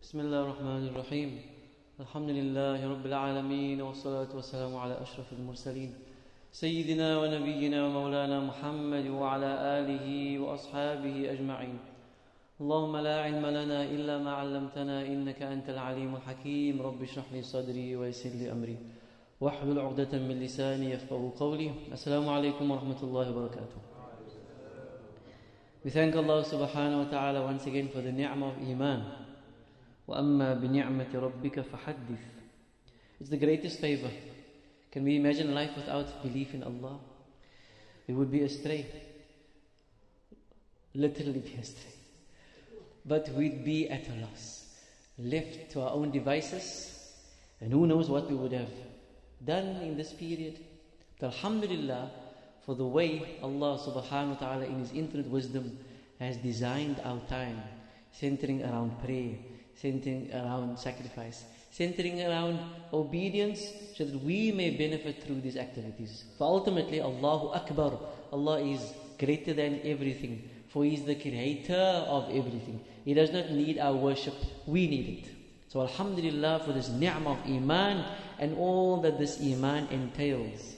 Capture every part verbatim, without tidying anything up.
بسم الله الرحمن الرحيم الحمد لله رب العالمين والصلاة والسلام على أشرف المرسلين سيدنا ونبينا ومولانا محمد وعلى آله وأصحابه أجمعين اللهم لا علم لنا إلا ما علمتنا إنك أنت العليم الحكيم رب اشرح لي صدري ويسر لي أمري واحلل عقدة من لساني يفقهوا قولي السلام عليكم ورحمة الله وبركاته. We thank Allah subhanahu wa ta'ala once again for the ni'mah of Iman. وَأَمَّا بِنِعْمَةِ رَبِّكَ فَحَدِّثْ. It's the greatest favor. Can we imagine life without belief in Allah? We would be astray. Literally be astray. But we'd be at a loss. Left to our own devices. And who knows what we would have done in this period. But alhamdulillah, for the way Allah subhanahu wa ta'ala in His infinite wisdom has designed our time, centering around prayer, centering around sacrifice, centering around obedience, so that we may benefit through these activities. For ultimately, Allahu Akbar, Allah is greater than everything, for He is the creator of everything. He does not need our worship, we need it. So alhamdulillah for this ni'mah of Iman and all that this Iman entails.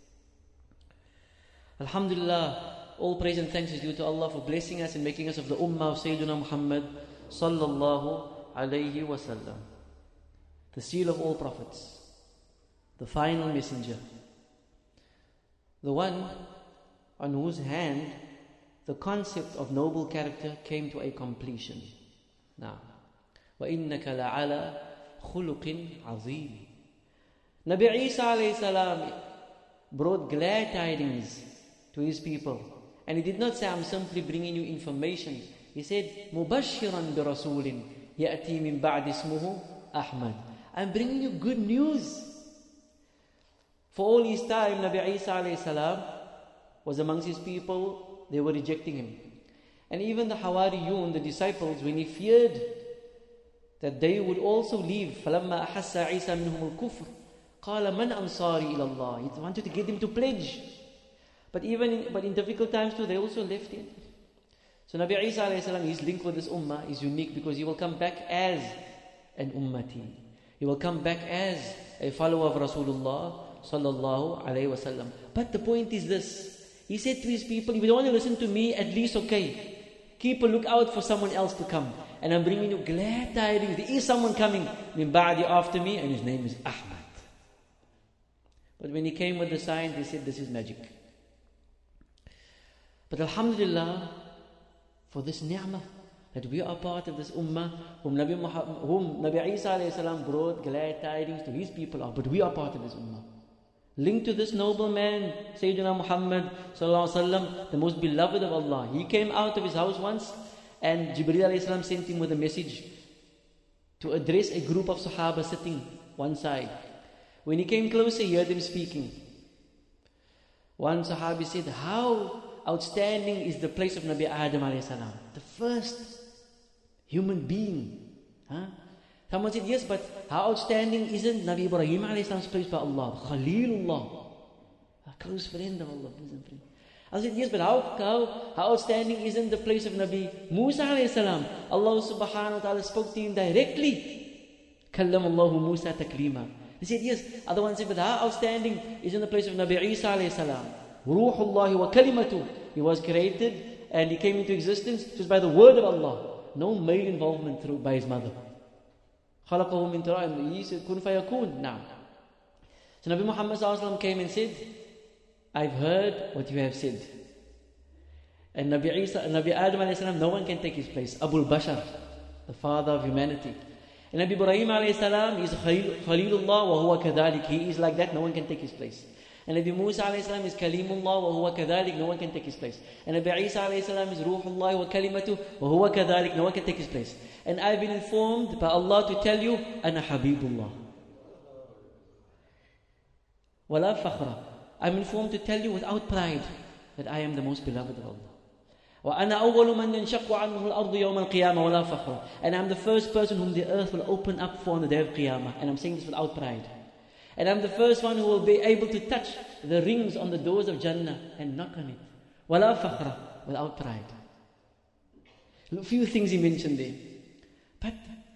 Alhamdulillah, all praise and thanks is due to Allah for blessing us and making us of the ummah of Sayyidina Muhammad sallallahu alayhi wa sallam, the seal of all prophets, the final messenger, the one on whose hand the concept of noble character came to a completion. Now, وَإِنَّكَ لَعَلَى خُلُقٍ عَظِيمٍ. Nabi Isa alayhi salam brought glad tidings to his people. And he did not say, I'm simply bringing you information. He said, مُبَشِّرًا بِرَسُولٍ يَأْتِي مِن بَعْدِ اسْمُهُ أَحْمَدٍ. I'm bringing you good news. For all his time, Nabi Isa alayhi salam was amongst his people. They were rejecting him. And even the Hawariyun, the disciples, when he feared that they would also leave, فَلَمَّا أَحَسَّ عِيسَى مِنْهُمُ الْكُفْرِ قَالَ مَنْ أَنصَارِي إِلَى اللَّهِ. He wanted to get them to pledge. But even in, but in difficult times too, they also left him. So Nabi Isa alayhi salam, his link with this ummah is unique because he will come back as an ummati. He will come back as a follower of Rasulullah sallallahu alayhi wa sallam. But the point is this. He said to his people, if you don't want to listen to me, at least okay, keep a lookout for someone else to come. And I'm bringing you glad tidings. There is someone coming min ba'di after me, and his name is Ahmad. But when he came with the sign, they said this is magic. But alhamdulillah, for this ni'mah, that we are part of this ummah, whom Nabi, Muhammad, whom Nabi Isa alayhi salam brought glad tidings to his people of, but we are part of this ummah. Linked to this noble man, Sayyidina Muhammad sallallahu alaihi wasallam, the most beloved of Allah. He came out of his house once, and Jibreel alayhi salam sent him with a message to address a group of Sahaba sitting one side. When he came closer, he heard them speaking. One Sahabi said, how outstanding is the place of Nabi Adam alayhi salam, the first human being. Huh? Someone said, yes, but how outstanding isn't Nabi Ibrahim alayhi salam's place by Allah? Khalilullah, a close friend of Allah. I said, yes, but how, how, how outstanding isn't the place of Nabi Musa alayhi salam? Allah subhanahu wa ta'ala spoke to him directly. Kallamallahu Musa taklima. He said, yes. Other one said, but how outstanding isn't the place of Nabi Isa alayhi salam? Ruhullahi wa kalimatu. He was created and he came into existence just by the word of Allah. No male involvement through by his mother. Khalaqahu min turab. He said, kun fayakun. Now. So Nabi Muhammad sallallahu alaihi wasallam came and said, I've heard what you have said. And Nabi Isa, Nabi Adam alayhi salam, no one can take his place. Abul Bashar, the father of humanity. And Nabi Ibrahim alayhi salam is Khalilullah wa huwa kadhalik. He is like that, no one can take his place. And Nabi Musa alayhi salam is Kalimullah wa huwa kadhalik, no one can take his place. And Nabi Isa alayhi salam is Ruhullah wa kalimatu wa huwa kadhalik, no one can take his place. And I've been informed by Allah to tell you, Ana Habibullah. Wala fakhra. I'm informed to tell you without pride that I am the most beloved of Allah. وَأَنَا أَوَّلُ مَنْ يَنْشَقُّ عَنْهُ الْأَرْضُ يَوْمَ الْقِيَامَةِ وَلَا فَخْرًا. And I'm the first person whom the earth will open up for on the day of Qiyamah. And I'm saying this without pride. And I'm the first one who will be able to touch the rings on the doors of Jannah and knock on it. وَلَا فَخْرًا. Without pride. A few things he mentioned there. But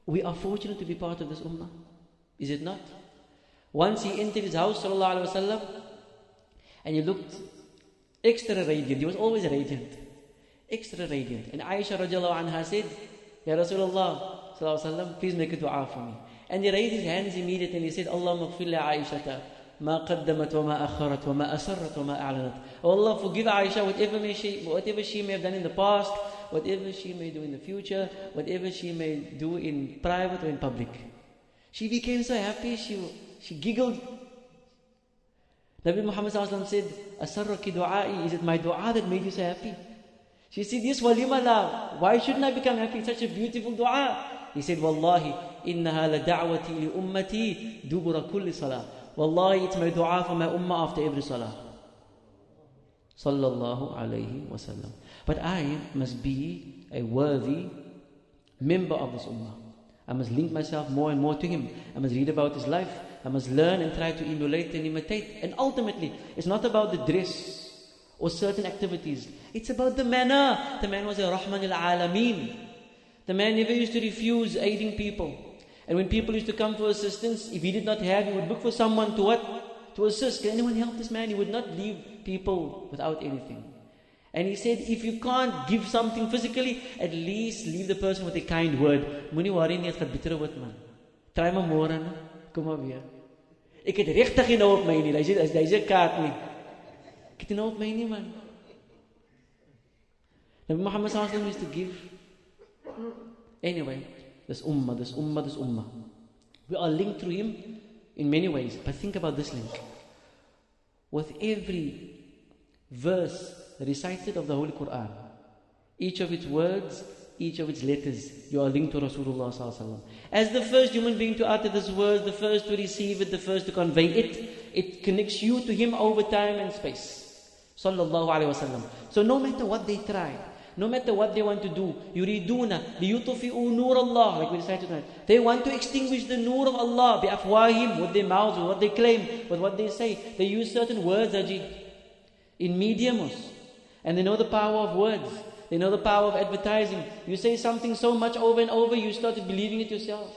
We are fortunate to be part of this ummah. Is it not? Once he entered his house, sallallahu alaihi wasallam, and he looked extra radiant. He was always radiant. Extra radiant. And Aisha radiallahu anha said, Ya Rasulullah, sallallahu alaihi wasallam, please make a dua for me. And he raised his hands immediately and he said, Allahumma gfir li Aishata, ma qaddamat wa ma akharat wa ma asarrat wa ma a'lanat. Oh Allah, forgive Aisha whatever, may she, whatever she may have done in the past, whatever she may do in the future, whatever she may do in private or in public. She became so happy, she, she giggled. Nabi Muhammad sallallahu alaihi wasallam said, Asarraki du'ai, is it my dua that made you so happy? She said, yes, walima la. Why shouldn't I become happy? Such a beautiful dua. He said, Wallahi, innaha la da'wati li ummati dubura kulli salah. Wallahi, it's my dua for my ummah after every salah. Sallallahu alayhi wa sallam. But I must be a worthy member of this ummah. I must link myself more and more to him. I must read about his life. I must learn and try to emulate and imitate. And ultimately, it's not about the dress or certain activities. It's about the manner. The man was a Rahman al-Alameen. The man never used to refuse aiding people. And when people used to come for assistance, if he did not have, he would look for someone to what? To assist. Can anyone help this man? He would not leave people without anything. And he said, if you can't give something physically, at least leave the person with a kind word. Moenie worry nie, het gaan beter word man. Try maar môre, kom maar weer. Ek het regtig nie nou op my nie. Hy sê, hy sê kaart nie. Ek het nie nou op my nie man. Nabi Muhammad sallallahu alaihi wasallam used to give. Anyway, this ummah, this ummah, this ummah. We are linked through him in many ways. But think about this link. With every verse recited of the Holy Quran, each of its words, each of its letters, you are linked to Rasulullah sallallahu alaihi wasallam. As the first human being to utter this word, the first to receive it, the first to convey it, it connects you to him over time and space. Sallallahu alaihi wasallam. So no matter what they try, no matter what they want to do, yuriduna liyutfi'u nur Allah, like we recited tonight. They want to extinguish the nur of Allah bi afwahim, with their mouths, with what they claim, with what they say. They use certain words, Aji, in mediums, and they know the power of words. They know the power of advertising. You say something so much over and over, you start believing it yourself.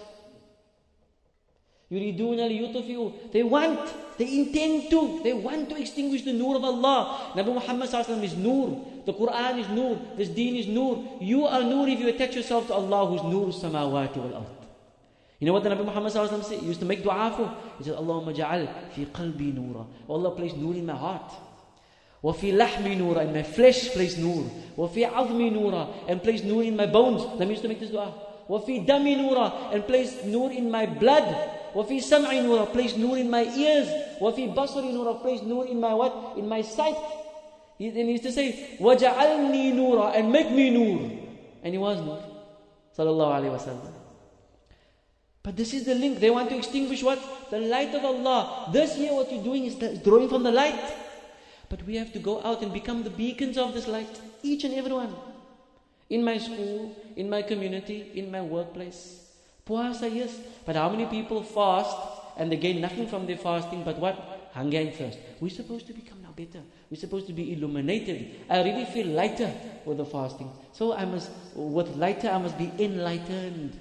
Yuriduna liyutfi'u. They want, they intend to, they want to extinguish the nur of Allah. Nabi Muhammad sallallahu alaihi wasallam is nur. The Quran is nur. This deen is nur. You are nur if you attach yourself to Allah, who's nur samawati wal ard. You know what the Nabi Muhammad sallallahu alaihi wasallam said? He used to make dua for. He said, Allahumma ja'al fi qalbi nura. Oh Allah, place nur in my heart. Wa fi lahmi nura, in my flesh place nur. Wa fi azmi nura, and place nur in my bones. Let me used to make this dua. Wa fi dami nura, and place nur in my blood. Wa fi sam'i nura, place nur in my ears. Wa fi basari nura, place nur in my what? In my sight. He, and he used to say, وَجَعَلْنِي نُورًا, and make me nur. And he was nur. Sallallahu alayhi wa sallam. But this is the link. They want to extinguish what? The light of Allah. This here what you're doing is drawing from the light. But we have to go out and become the beacons of this light. Each and every one. In my school, in my community, in my workplace. Puasa, yes. But how many people fast and they gain nothing from their fasting but what? Hunger and thirst. We're supposed to become now better. We're supposed to be illuminated. I really feel lighter with the fasting. So I must, with lighter, I must be enlightened.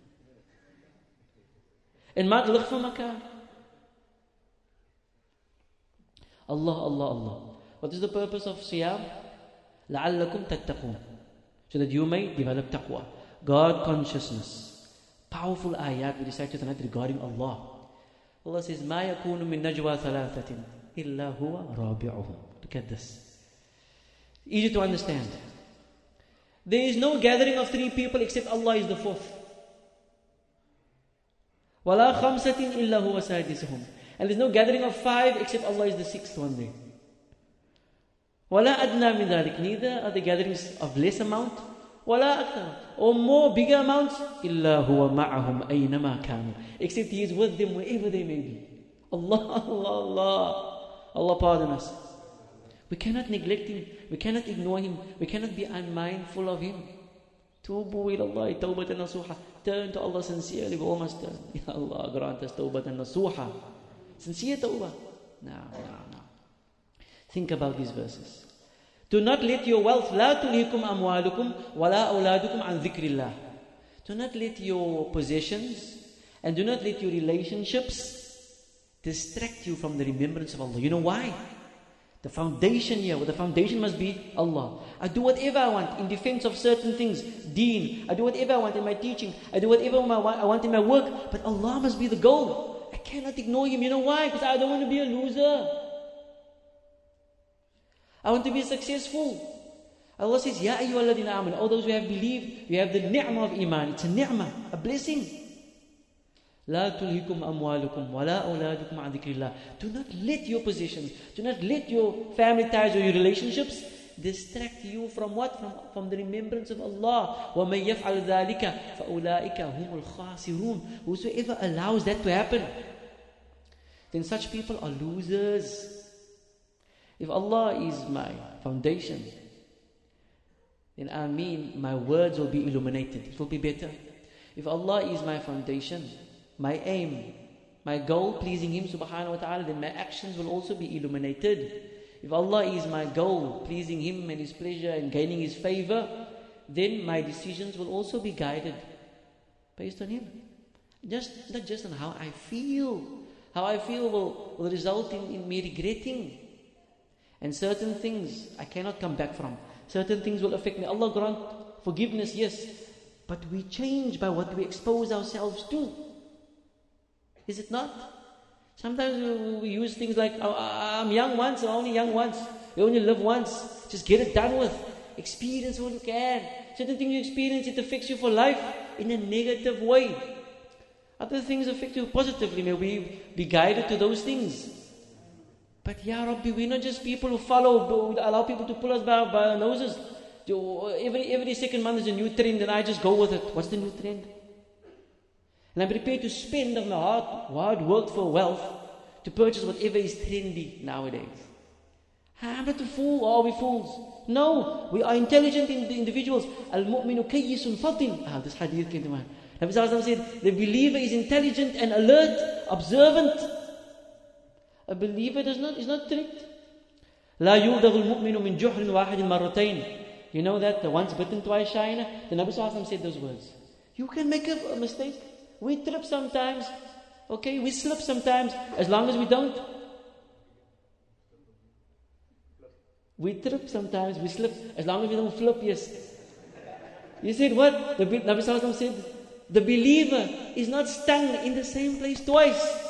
En maak lig vir mekaar. Allah, Allah, Allah. What is the purpose of siyam? لَعَلَّكُمْ تَتَّقُونَ. So that you may develop taqwa. God consciousness. Powerful ayat we recited tonight regarding Allah. Allah says, مَا يَكُونُ مِن نَجْوَى ثَلَاثَةٍ إِلَّا هُوَ رَابِعُهُمْ. Look at this. Easy to understand. There is no gathering of three people except Allah is the fourth. وَلَا خَمْسَةٍ إِلَّا هُوَ سَادِسُهُمْ. And there's no gathering of five except Allah is the sixth one there. وَلَا أَدْنَى مِنْ ذَلِكَ. Neither are the gatherings of less amount, وَلَا أَكْثَرَ, or more bigger amounts, إِلَّا هُوَ مَعَهُمْ أَيْنَمَا كَانُوا. Except He is with them wherever they may be. Allah, Allah, Allah. Allah pardon us. We cannot neglect Him. We cannot ignore Him. We cannot be unmindful of Him. Tubu ilallahi tawbatan nasuha. Turn to Allah sincerely. We all must turn. Ya Allah, grant us tawbatan nasuha. Sincere tawbah. No, no, no. Think about these verses. Do not let your wealth, لا تلهكم أموالكم ولا أولادكم عن ذكر الله. Do not let your possessions and do not let your relationships distract you from the remembrance of Allah. You know why? The foundation here, well, the foundation must be Allah. I do whatever I want in defense of certain things, deen. I do whatever I want in my teaching. I do whatever I want in my work. But Allah must be the goal. I cannot ignore Him. You know why? Because I don't want to be a loser. I want to be successful. Allah says, Ya ayyuhalladhina amanu, all those who have believed, you have the ni'mah of iman. It's a ni'mah, a blessing. La tulhikum amwalukum wa la awladukum an dhikrillah. Do not let your possessions, do not let your family ties or your relationships distract you from what? From, from the remembrance of Allah. وَمَن يَفْعَلْ ذَلِكَ فَأُولَٰئِكَ هُمُ الْخَاسِرُونَ. Whosoever allows that to happen, then such people are losers. If Allah is my foundation, then I mean my words will be illuminated. It will be better. If Allah is my foundation, my aim, my goal, pleasing Him subhanahu wa ta'ala, then my actions will also be illuminated. If Allah is my goal, pleasing Him and His pleasure and gaining His favor, then my decisions will also be guided based on Him. Just not just on how I feel. How I feel will, will result in, in me regretting. And certain things I cannot come back from. Certain things will affect me. Allah grant forgiveness, yes. But we change by what we expose ourselves to. Is it not? Sometimes we, we use things like, oh, I'm young once, I'm only young once. You only live once. Just get it done with. Experience what you can. Certain things you experience, it affects you for life in a negative way. Other things affect you positively. May we be guided to those things. But Ya Rabbi, we're not just people who follow, allow people to pull us by, by our noses. Every, every second month is a new trend and I just go with it. What's the new trend? And I'm prepared to spend of my hard, hard work for wealth to purchase whatever is trendy nowadays. I'm not a fool, or are we fools? No, we are intelligent individuals. Al-mu'minu kayyisun fatin. Ah, this hadith came to mind. Nabi Sallallahu Alaihi Wasallam said, the believer is intelligent and alert, observant. A believer does not, is not tricked. La yudaghu al-mu'minu min juhrin wahidin marratayn. You know that the once bitten, twice shy. The Nabi Sallallahu Alaihi Wasallam said those words. You can make a, a mistake. We trip sometimes. Okay, we slip sometimes. As long as we don't. We trip sometimes, we slip. As long as we don't flip, yes. You said what? The Nabi Sallallahu Alaihi Wasallam said, the believer is not stung in the same place twice.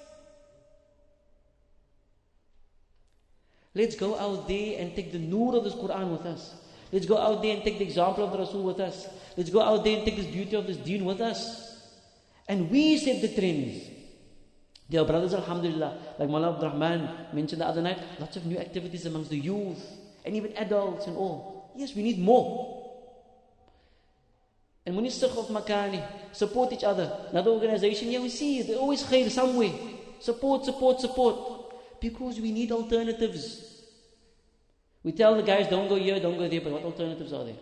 Let's go out there and take the nur of this Quran with us. Let's go out there and take the example of the Rasul with us. Let's go out there and take this beauty of this deen with us. And we set the trends. Dear brothers, alhamdulillah, like Mawlana Abdul Rahman mentioned the other night, lots of new activities amongst the youth, and even adults and all. Yes, we need more. And when you sakh of makani, support each other. Another organization, yeah, we see, there's always khair somewhere. Support, support, support. Because we need alternatives. We tell the guys, don't go here, don't go there, but what alternatives are there?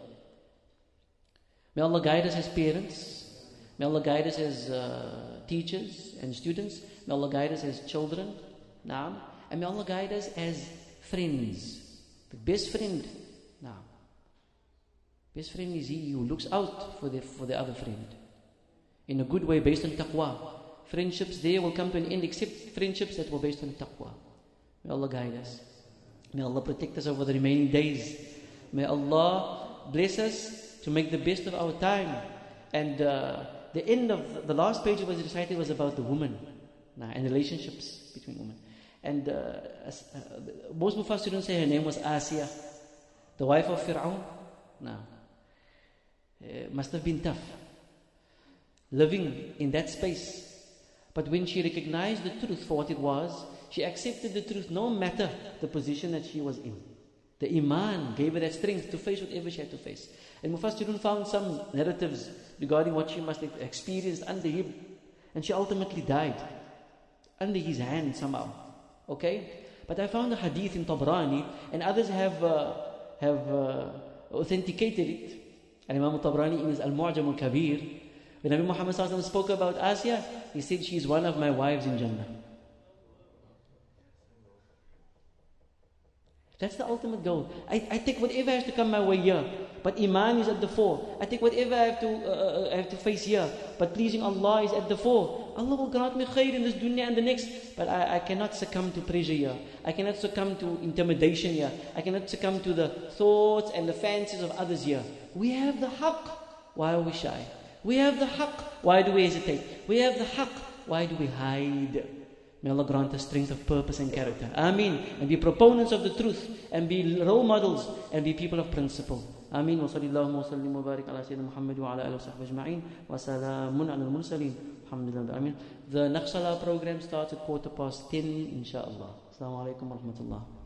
May Allah guide us as parents. May Allah guide us as uh, teachers and students. May Allah guide us as children. Naam. And may Allah guide us as friends. The best friend. Naam. Best friend is he who looks out for the, for the other friend. In a good way, based on taqwa. Friendships there will come to an end except friendships that were based on taqwa. May Allah guide us. May Allah protect us over the remaining days. May Allah bless us to make the best of our time. And uh, the end of the last page was recited was about the woman nah, and relationships between women. And uh, uh, most Mufassirun say her name was Asiya, the wife of Fir'aun. Now, it must have been tough living in that space. But when she recognized the truth for what it was, she accepted the truth no matter the position that she was in. The Iman gave her that strength to face whatever she had to face. And Mufassirun found some narratives regarding what she must have experienced under him. And she ultimately died under his hand somehow. Okay? But I found a hadith in Tabrani, and others have uh, have uh, authenticated it. And Imam Tabrani in his Al-Mu'jam Al-Kabir, when Nabi Muhammad sallallahu alaihi wasallam spoke about Asiya, he said, she is one of my wives in Jannah. That's the ultimate goal. I, I take whatever has to come my way here. but Iman is at the fore. I take whatever I have to uh, I have to face here, but pleasing Allah is at the fore. Allah will grant me khair in this dunya and the next, but I, I cannot succumb to pressure here. I cannot succumb to intimidation here. I cannot succumb to the thoughts and the fancies of others here. We have the haqq. Why are we shy? We have the haqq. Why do we hesitate? We have the haqq. Why do we hide? May Allah grant us strength of purpose and character. Ameen. And be proponents of the truth, and be role models, and be people of principle. Ameen. Wa sallallahu wa sallim wa barik ala Sayyidina Muhammad wa ala alihi wa sahbihi ajma'in. Wa salamun ala al-mursaleen. Alhamdulillah. Ameen. The Naqshbandiyya program starts at quarter past ten, inshaAllah. Assalamu alaikum wa rahmatullah.